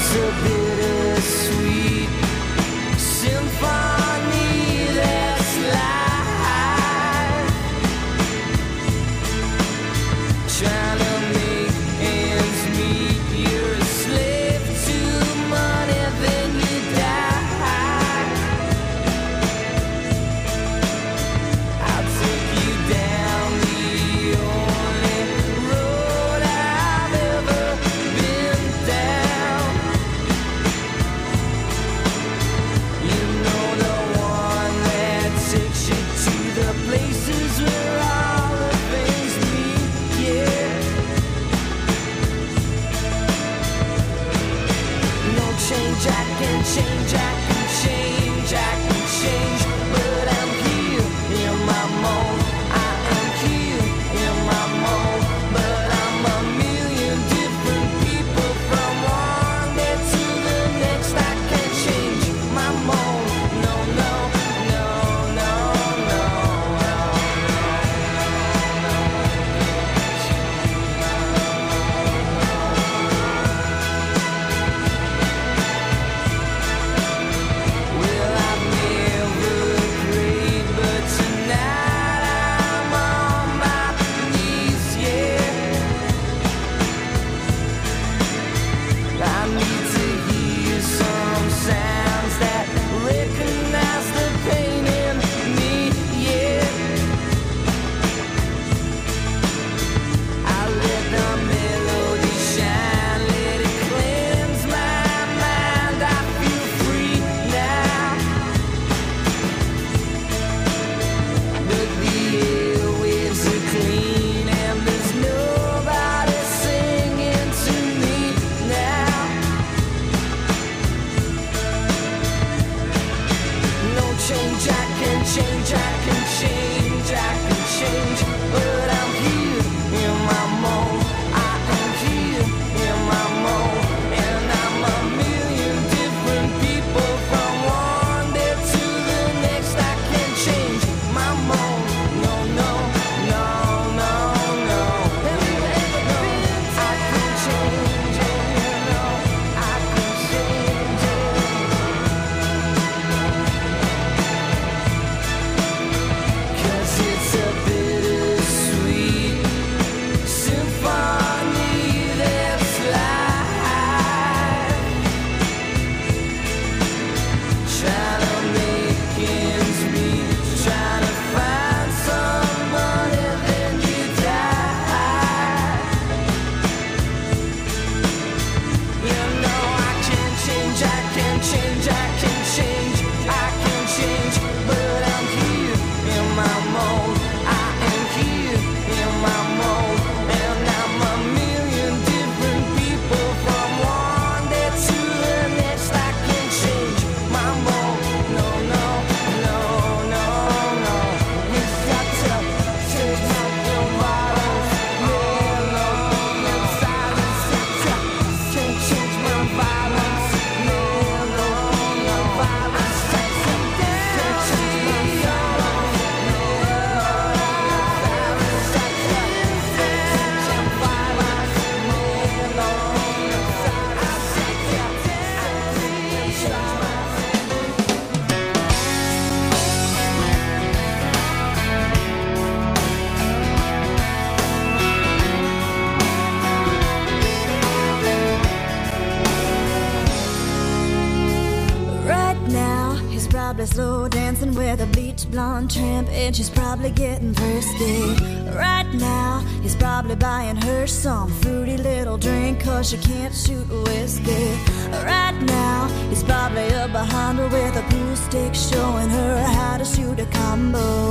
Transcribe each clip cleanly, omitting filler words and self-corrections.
slow dancing with a bleach blonde tramp, and she's probably getting thirsty. Right now, he's probably buying her some fruity little drink, 'cause she can't shoot whiskey. Right now, he's probably up behind her with a pool stick, showing her how to shoot a combo.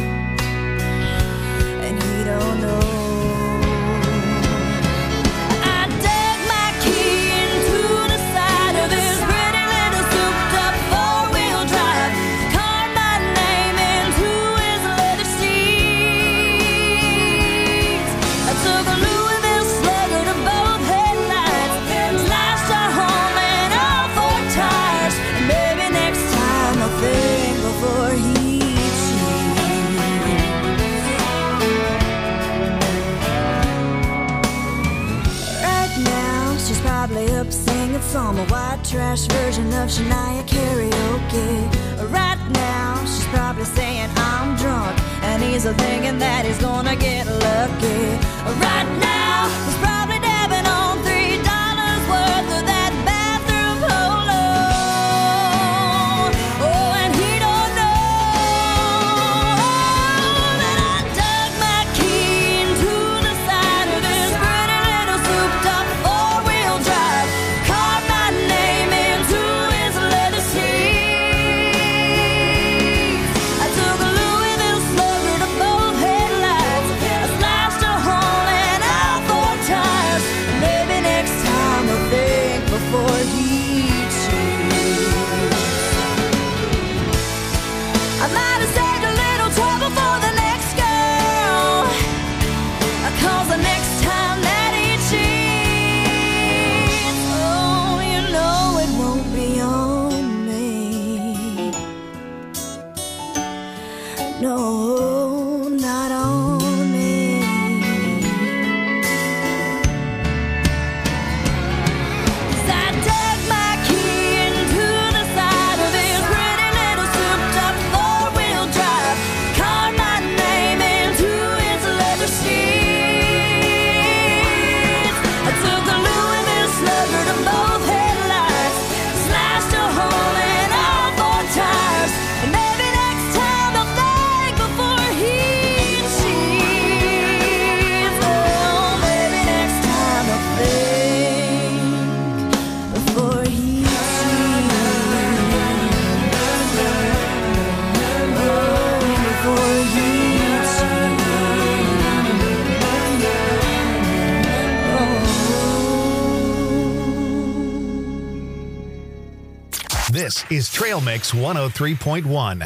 And he don't know. probably up singing some white trash version of Shania karaoke. Right now, she's probably saying I'm drunk, and he's thinking that he's gonna get lucky. Right now, he's probably dabbing on $3 worth of that bathroom polo. Oh, and he don't know that I dug my key into the side of his pretty little souped-up four-wheel drive, carved my name into his leather seats. I took a Louisville Slugger to both headlights, I slashed a hole in all four tires. Maybe next time I'll think before he cheats. I might have saved a little trouble for the next girl, 'cause the next time that he cheats, oh, you know it won't be on me. No, not on me. 'Cause I dug my key into the side of his pretty little souped-up four-wheel drive, carved my name into his leather seats. I took a Louisville Slugger to both headlights, slashed a hole in all four tires. And maybe next time I'll think before he cheats. Oh, maybe next time I'll think before he cheats. Oh, before he cheats. This is Trail Mix 103.1.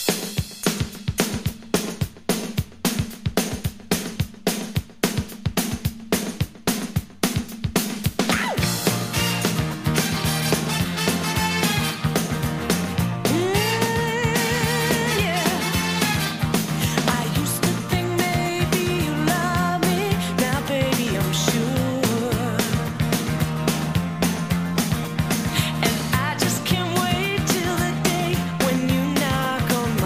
I used to think maybe you love me, now baby I'm sure. And I just can't wait till the day when you knock on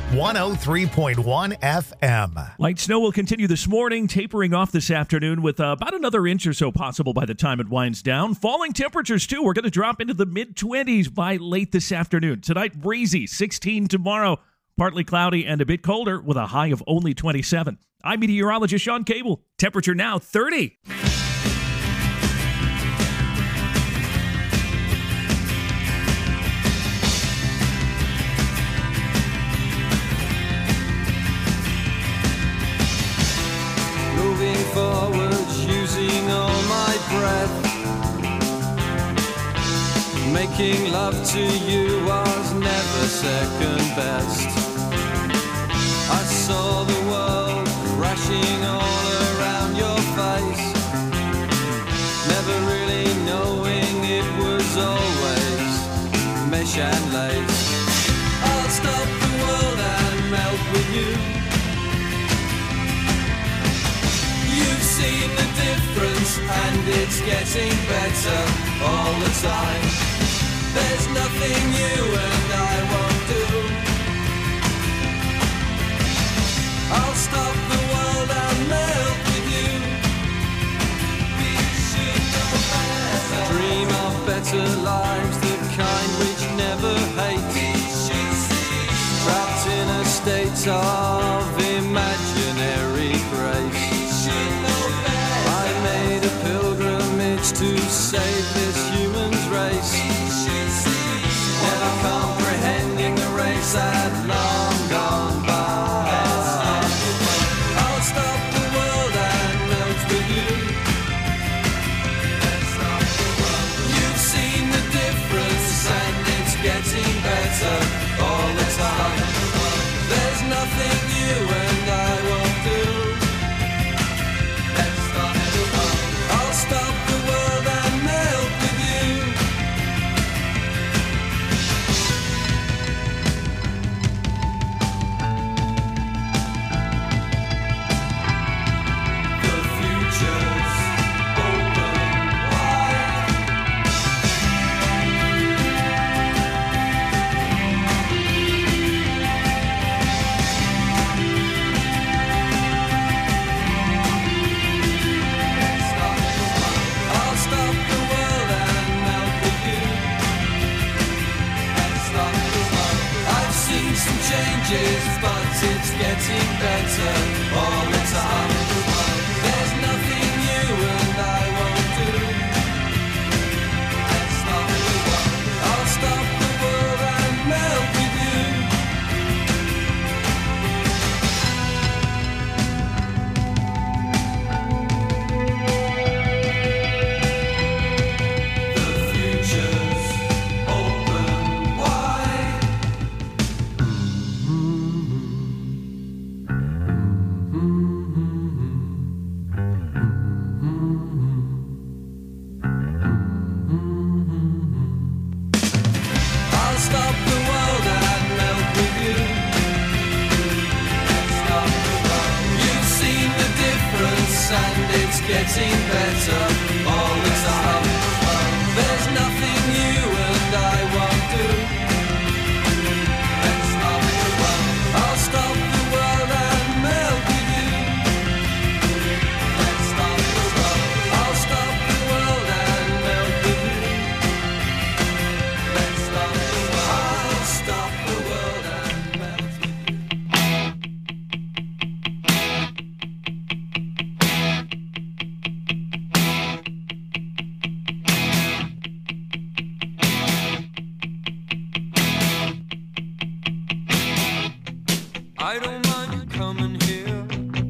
103.1 FM. Light snow will continue this morning, tapering off this afternoon with about another inch or so possible by the time it winds down. Falling temperatures, too. We're going to drop into the mid-20s by late this afternoon. Tonight, breezy, 16 tomorrow. Partly cloudy and a bit colder with a high of only 27. I'm meteorologist Sean Cable. Temperature now 30. Moving forward, using all my breath. Making love to you was never second best. I saw the world crashing all around your face, never really knowing it was always mesh and lace. I'll stop the world and melt with you. You've seen the difference and it's getting better all the time. There's nothing you and I won't do. I'll stop the world and melt with you. We should know better. Dream of better lives, the kind which never hate. We should see. Trapped in a state of imaginary grace. We should know better. I made a pilgrimage to save this human's race. We should see. Never comprehending the race had long gone by. Getting better all the time. There's nothing you and I won't do. Let's stop the world. I'll stop the world and melt with you. The future's open wide. Changes, but it's getting better all the time. There's nothing you and I won't do. Let's stop the world. I'll stop the world and melt with you. The future's open wide. I'll stop the world and melt with you. Let's stop the world. You've seen the difference and it's getting better all the time. There's nothing you and I won't do. Let's stop the world. I'll stop the world and melt with you. Let's stop the world. I'll stop the world and melt with you. Let's stop the world. I'll stop the world and melt with you. I don't mind you coming here,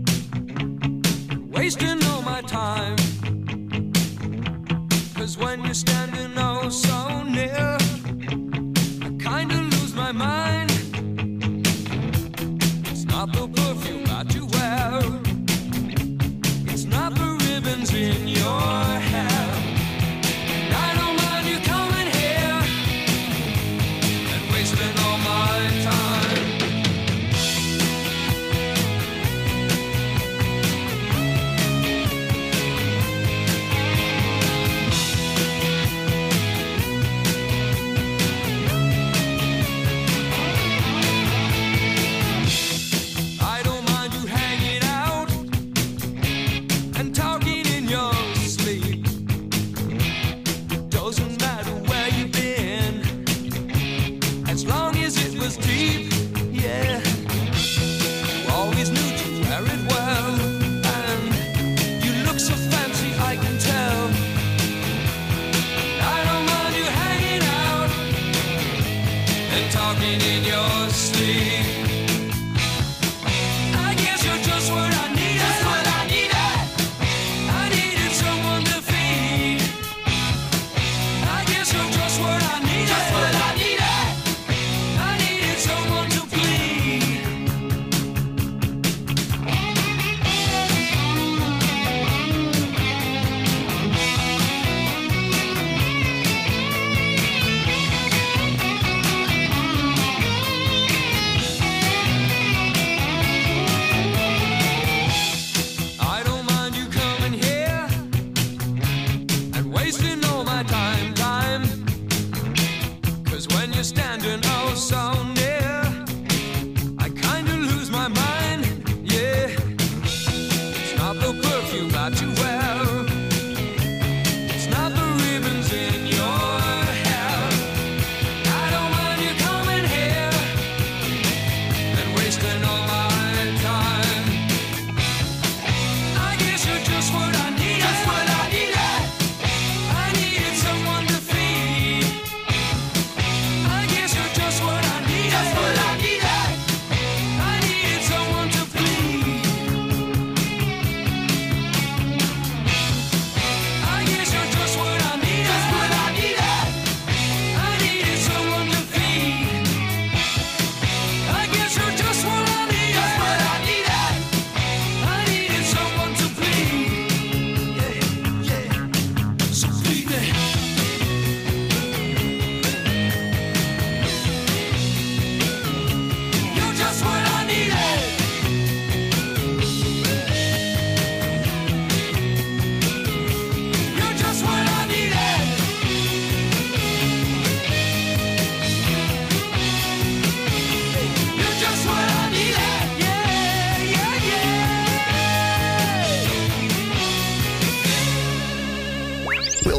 wasting all my time. 'Cause when you're standing oh so near, I kinda lose my mind. It's not the perfume that you wear, it's not the ribbons in your hair. And I don't mind you coming here and wasting all my time.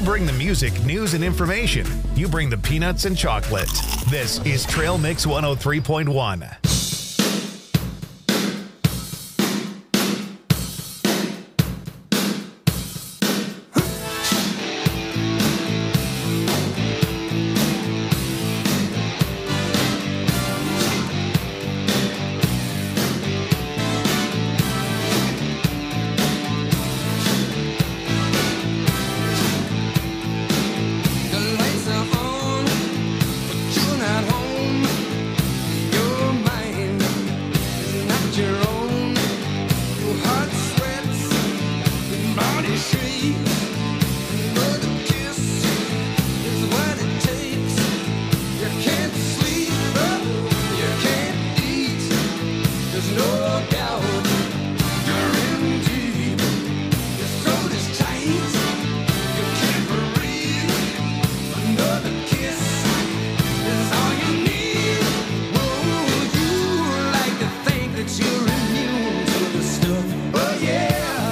bring the music, news, and information. You bring the peanuts and chocolate. This is Trail Mix 103.1. The lights are on, but you're not home. Your mind is not your own. Your heart sweats, your body shakes. Another kiss is what it takes. You can't sleep, you can't eat. There's no doubt you're in deep. Your throat is tight, you can't breathe. Another kiss is all you need. Oh, you like to think that you're immune to the stuff. Oh yeah.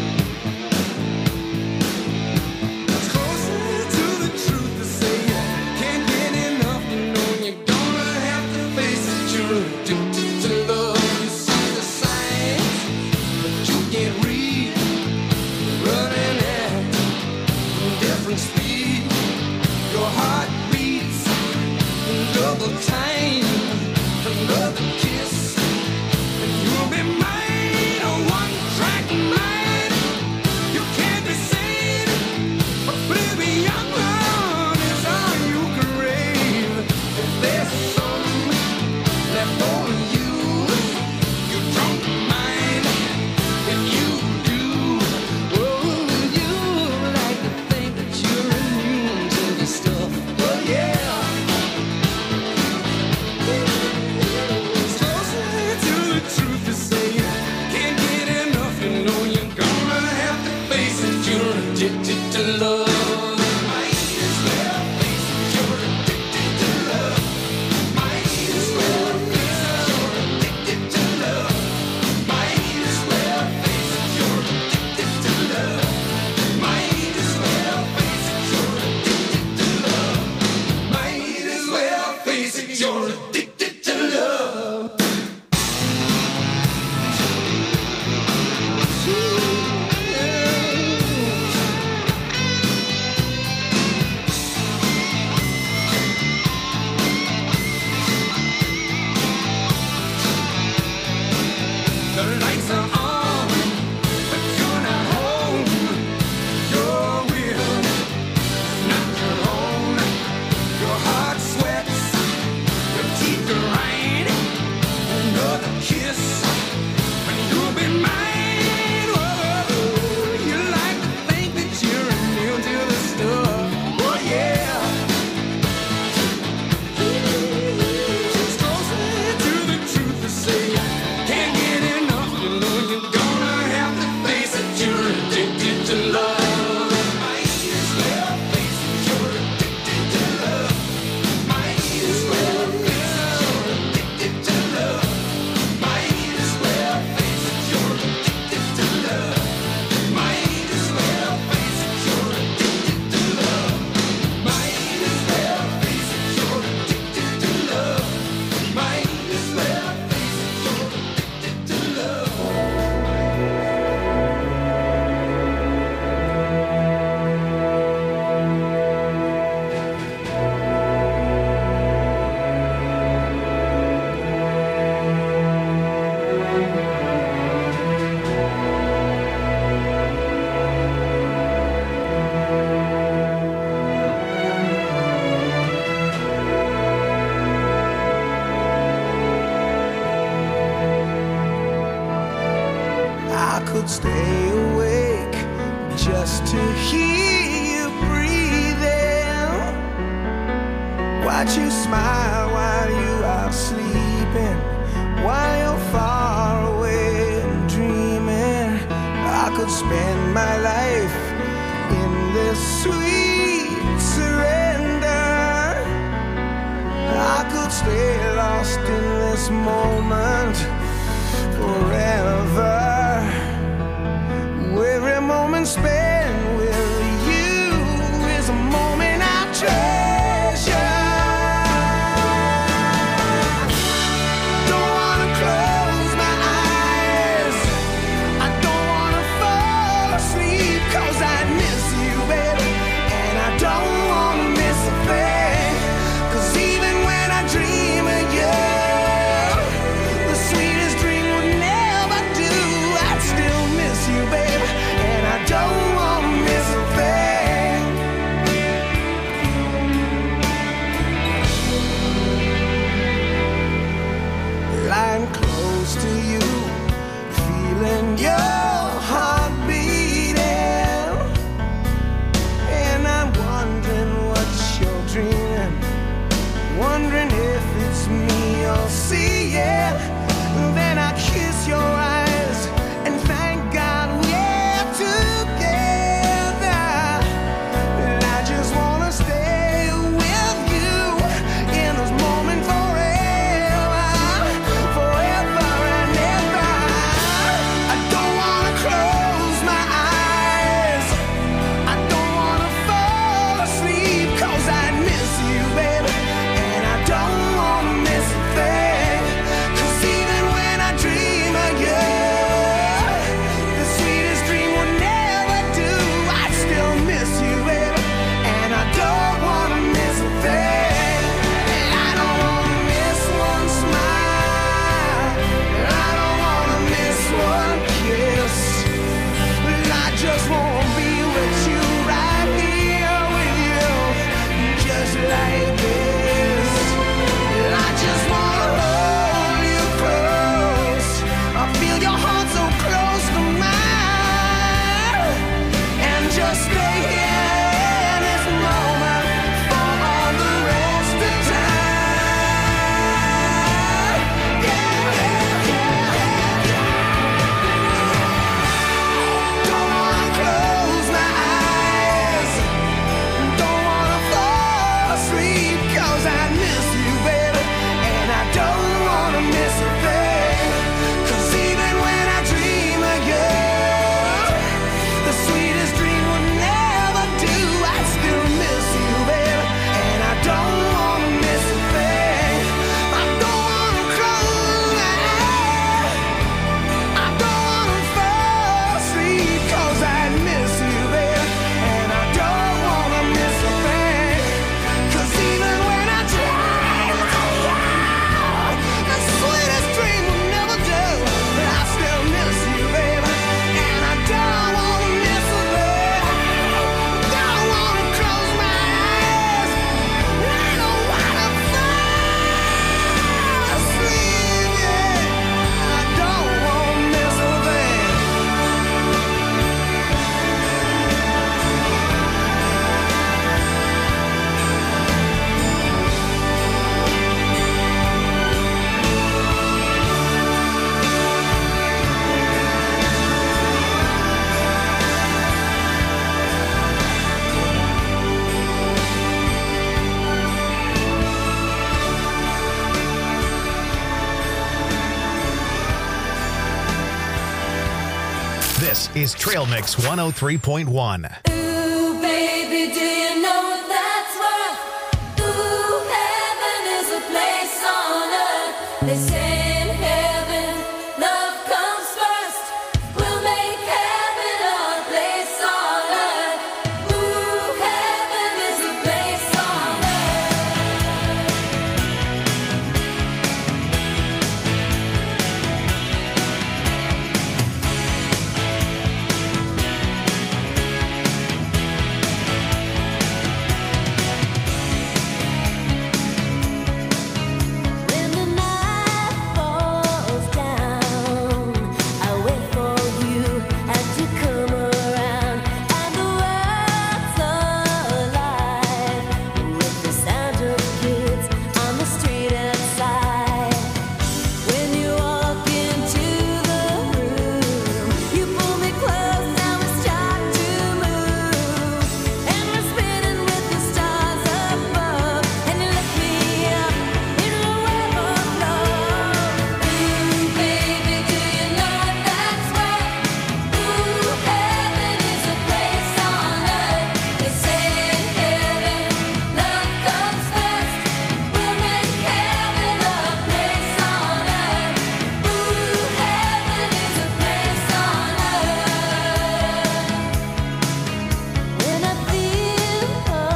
It's closer to the truth to say you can't get enough. You know you're gonna have to face it. You're addicted to love. You see the signs, but you can't read. Running at different speed. Your heart beats double time. Another kiss, and you'll be mine. A one-track mind. You can't be sane. Oblivion is all you crave. If there's some left for you, you don't mind. If you do, oh, you like to think that you're immune to the stuff. Oh yeah. It's closer to the truth to say you can't get enough. You know you're gonna have to face it. You're addicted to love. Might as well face it. You're addicted to love. Might as well face it. You're addicted to love. Might as well face it. You're addicted to love. Might as well face it. You're addicted to love. Might as well face it. You're addicted to love. The lights are on, but you're not home. Your will is not your own. Your heart sweats, your teeth grind. Another kiss, and you'll be mine. Whoa, you like to think that you're immune to the stuff. Oh yeah. It's closer to the truth to say you can't get enough. You know you're gonna have to face it. You're addicted to love. Might as well face it. You're addicted to love. Might as well face it. You're addicted to love. Might as well face it. You're addicted to love. Might as well face it. You're addicted to love. Might as well face it. You're addicted to love. Might as well face it. You're addicted to love. I could stay awake just to hear you breathing. Watch you smile while you are sleeping, while you're far away and dreaming. I could spend my life in this sweet surrender. I could stay lost in this moment forever. Every moment spent with you This is Trail Mix 103.1. Ooh, baby, do you know what that's worth? Ooh, heaven is a place on earth. They say in heaven, love comes first. We'll make heaven our place on earth. Ooh, heaven is a place on When the night falls down, I wait for you as you come around, and the world's alive with the sound of kids on the street outside. When you walk into the room, you pull me close and we start to move, and we're spinning with the stars above, and you lift me up in a web of love. Ooh, baby, do you know what that's worth? Ooh, heaven is a place on earth. They say in heaven, love comes first. We'll make heaven a place on earth. Ooh, heaven is a place on earth. When I feel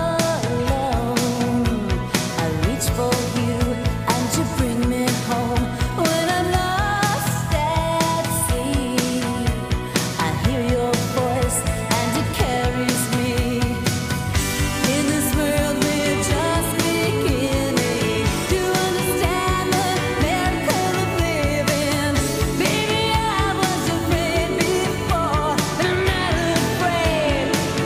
alone, I reach for you and you bring me home. When I'm lost at sea, I hear your voice and it carries me. In this world we're just beginning to understand the miracle of living. Baby, I was afraid before, but I'm not afraid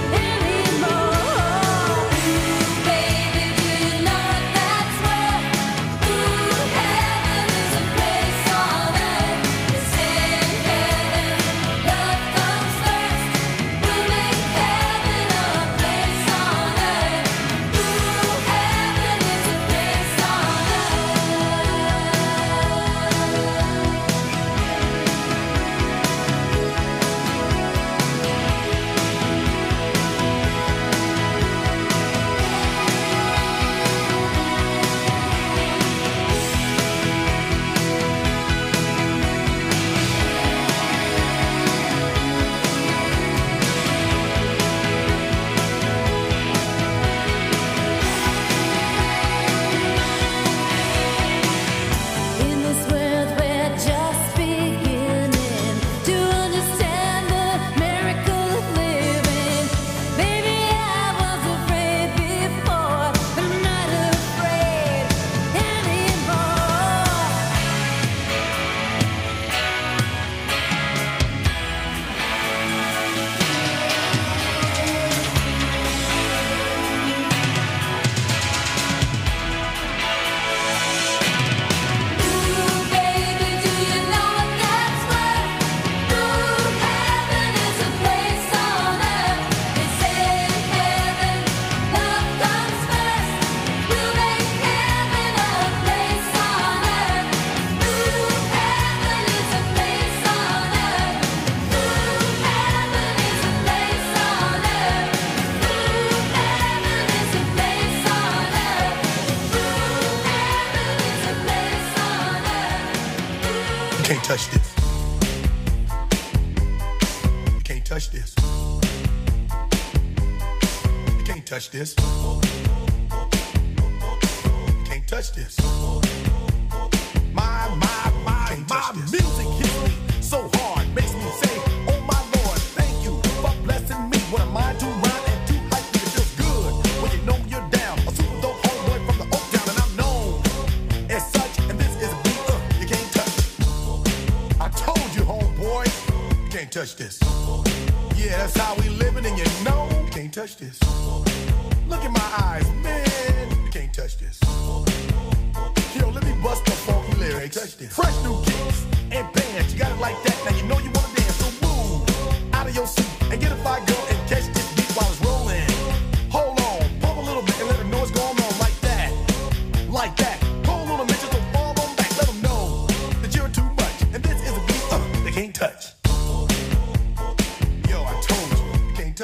anymore. Ooh, baby, do you know what that's worth? Ooh, heaven is a place on earth. They say in heaven, love comes first. We'll make heaven a place on earth. Ooh, heaven is a place on In this world we're just beginning to understand the miracle of living. Baby, I was afraid before, but I'm not afraid anymore. Ooh, baby, do you know what that's worth? Ooh, heaven is a place on earth. They say in heaven, love comes first. We'll make heaven a place on earth. Ooh, heaven is a place on earth. Ooh, heaven is a place on earth. Ooh, heaven is a place on earth. Ooh, heaven is a place on earth. You can't touch this. You can't touch this. You can't touch this. You can't touch this. My music hits me so hard, makes me say, oh my Lord, thank you for blessing me. What a mind to rhyme and to hype me, it feels good when you know you're down. A super dope homeboy from the Oak Town, and I'm known as such. And this is a beat you can't touch. I told you, homeboy, you can't touch this. Yeah, that's how we living, and you know you can't touch this. Look in my eyes, man, you can't touch this. Yo, let me bust the funky lyrics. Fresh new kicks and bands, you got it like that. Now you know you wanna dance, so move out of your seat and get a fire girl and catch this beat while it's rolling. Hold on, pump a little bit and let them know what's going on like that. Like that. Hold on a minute, so fall on back. Let them know that you're too much. And this is a beat they can't touch.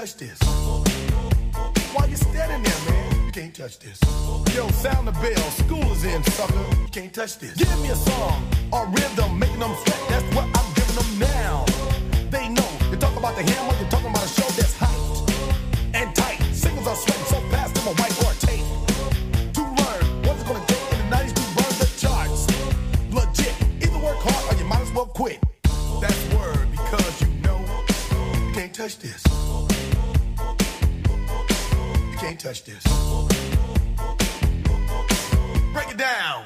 touch this. Why you standing there, man? You can't touch this. Yo, sound the bell. School is in, sucker. You can't touch this. Give me a song or rhythm, making them sweat. That's what I'm giving them now. They know. You talk about the hammer, you're talking about a show that's hyped and tight. Singles are sweating so fast, them a white or a tape. To learn what it's gonna take in the 90s to burn the charts. Legit. Either work hard or you might as well quit. That's word because you know you can't touch this. You can't touch this. Break it down.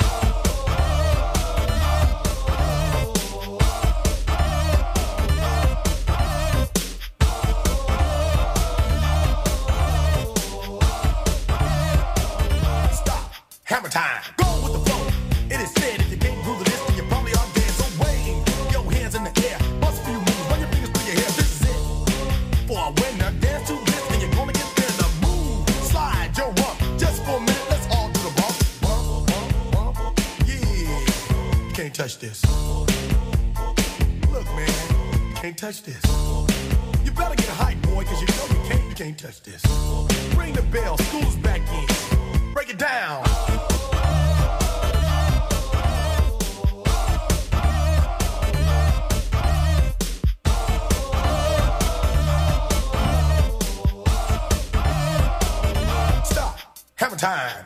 Stop. Hammer time. Go with the flow. It is said if you can't groove the list, then you probably are dead. So wave your hands in the air. Bust a few moves. Run your fingers through your hair. This is it. For a winner, dance to this, and you're gonna get there. The move, slide your rump. Just for a minute, let's all do the bump. Bump, bump, bump. Yeah. You can't touch this. Look, man. You can't touch this. You better get hype, boy, because you know you can't touch this. Ring the bell. School's back in. Break it down. Stop. Hammer time.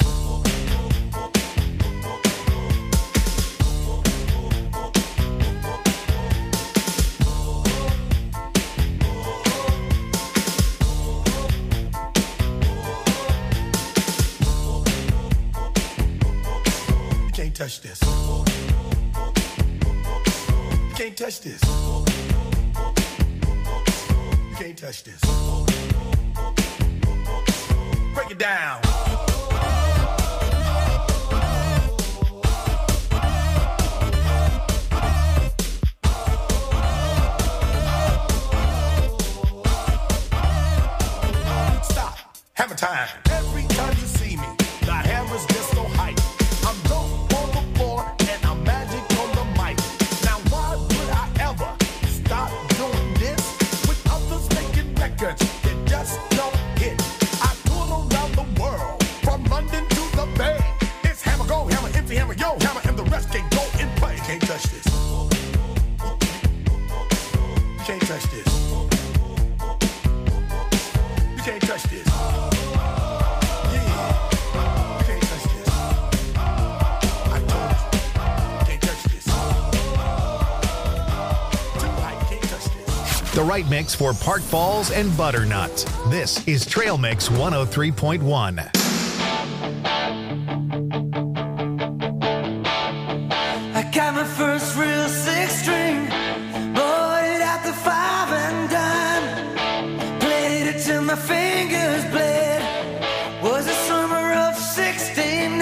You can't touch this. You can't touch this. You can't touch this. Break it down. Stop. Hammer time. Every time you see me, the hammer's just so hype. I'm dope on the floor and I'm magic on the mic. Now why would I ever stop doing this with others making records that just don't hit? I tour around the world from London to the Bay. It's hammer go, hammer empty, hammer yo, hammer, and the rest can go and play. You can't touch this. You can't touch this. You can't touch this. Yeah. You can't touch this. I told you. You can't touch this. Too high, you can't touch this. The right mix for Park Falls and Butternut. This is Trail Mix 103.1. I got my first real six string, bought it at the 5 and dime, played it till my fingers bled. Was the summer of '69.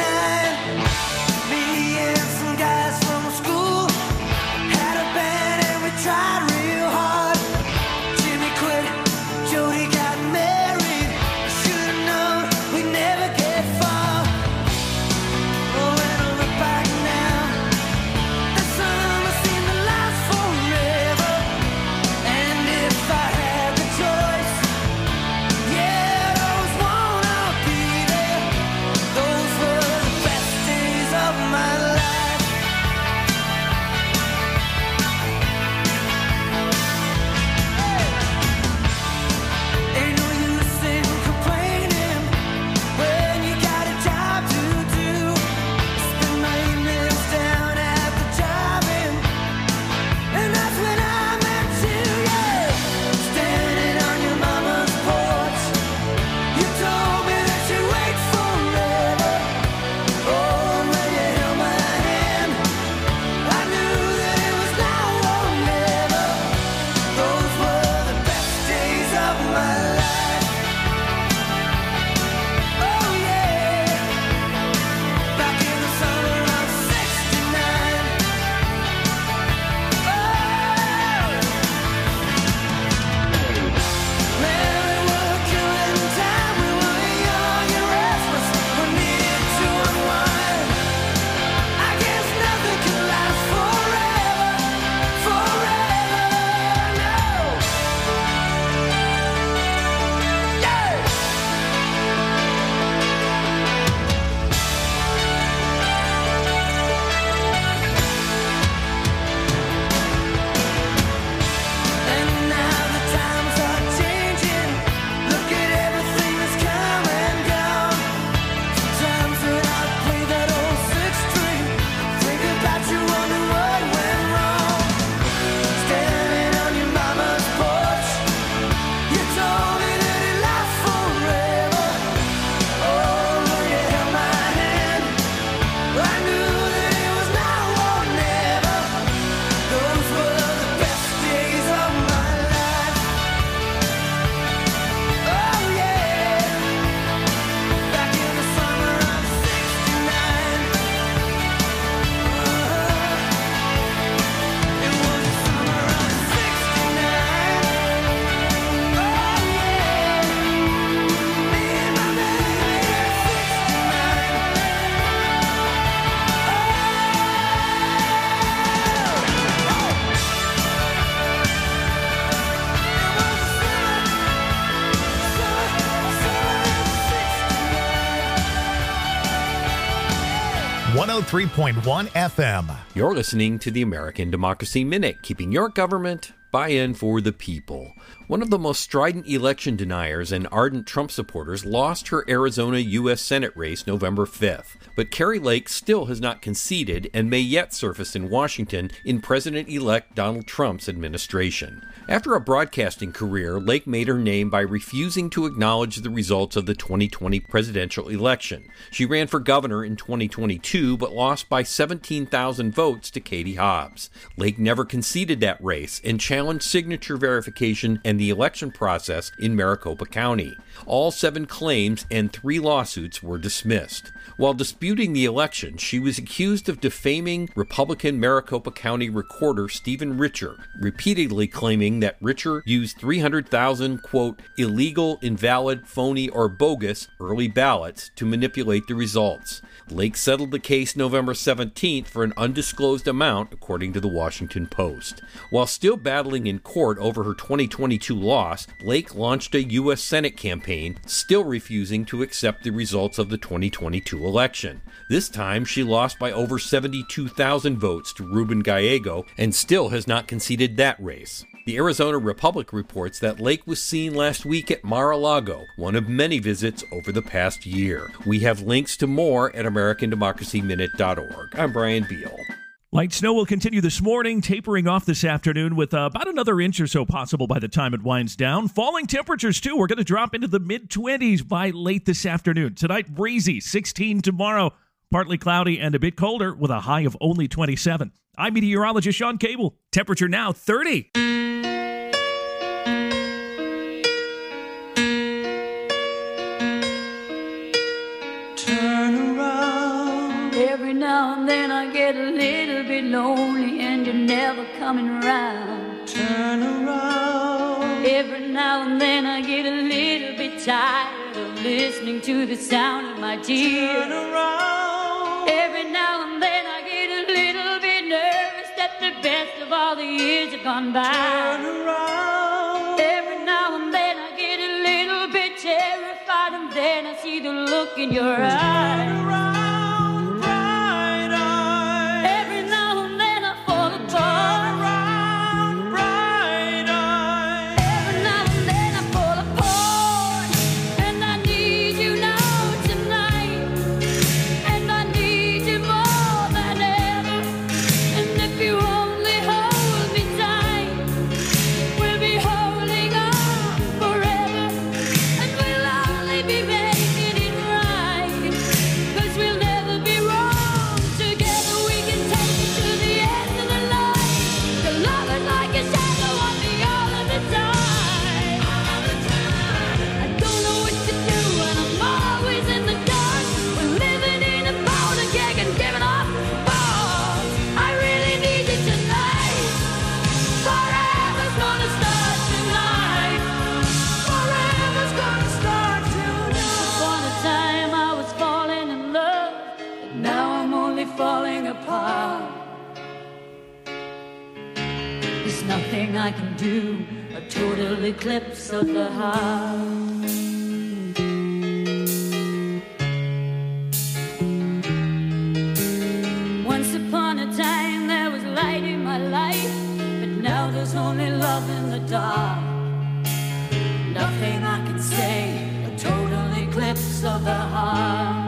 Me and some guys from school had a band and we tried real hard. Jimmy quit, Jody got married. I should've known we'd never get far. Oh, when I look back now, the summer seemed to last forever. And if I had the choice, yeah, I'd always wanna be there. Those were the best days of my life. 103.1 FM. You're listening to the American Democracy Minute, keeping your government buy-in for the people. One of the most strident election deniers and ardent Trump supporters lost her Arizona U.S. Senate race November 5th. But Kari Lake still has not conceded and may yet surface in Washington in President-elect Donald Trump's administration. After a broadcasting career, Lake made her name by refusing to acknowledge the results of the 2020 presidential election. She ran for governor in 2022 but lost by 17,000 votes to Katie Hobbs. Lake never conceded that race and challenged signature verification and the election process in Maricopa County. All 7 claims and 3 lawsuits were dismissed. While disputing the election, she was accused of defaming Republican Maricopa County recorder Stephen Richer, repeatedly claiming that Richer used 300,000, quote, illegal, invalid, phony, or bogus early ballots to manipulate the results. Lake settled the case November 17th for an undisclosed amount, according to the Washington Post. While still battling in court over her 2022 loss, Lake launched a U.S. Senate campaign, still refusing to accept the results of the 2022 election. This time, she lost by over 72,000 votes to Ruben Gallego and still has not conceded that race. The Arizona Republic reports that Lake was seen last week at Mar-a-Lago, one of many visits over the past year. We have links to more at AmericanDemocracyMinute.org. I'm Brian Beal. Light snow will continue this morning, tapering off this afternoon with about another inch or so possible by the time it winds down. Falling temperatures, too. We're going to drop into the mid-20s by late this afternoon. Tonight, breezy, 16 tomorrow. Partly cloudy and a bit colder with a high of only 27. I'm meteorologist Sean Cable. Temperature now 30. Every now and then I get a little bit lonely and you're never coming around. Turn around. Every now and then I get a little bit tired of listening to the sound of my tears. Turn around. Every now and then I get a little bit nervous that the best of all the years have gone by. Turn around. Every now and then I get a little bit terrified and then I see the look in your eyes. I can do a total eclipse of the heart. Once upon a time there was light in my life, but now there's only love in the dark. Nothing I can say, a total eclipse of the heart.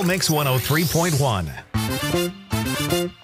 Trail Mix 103.1.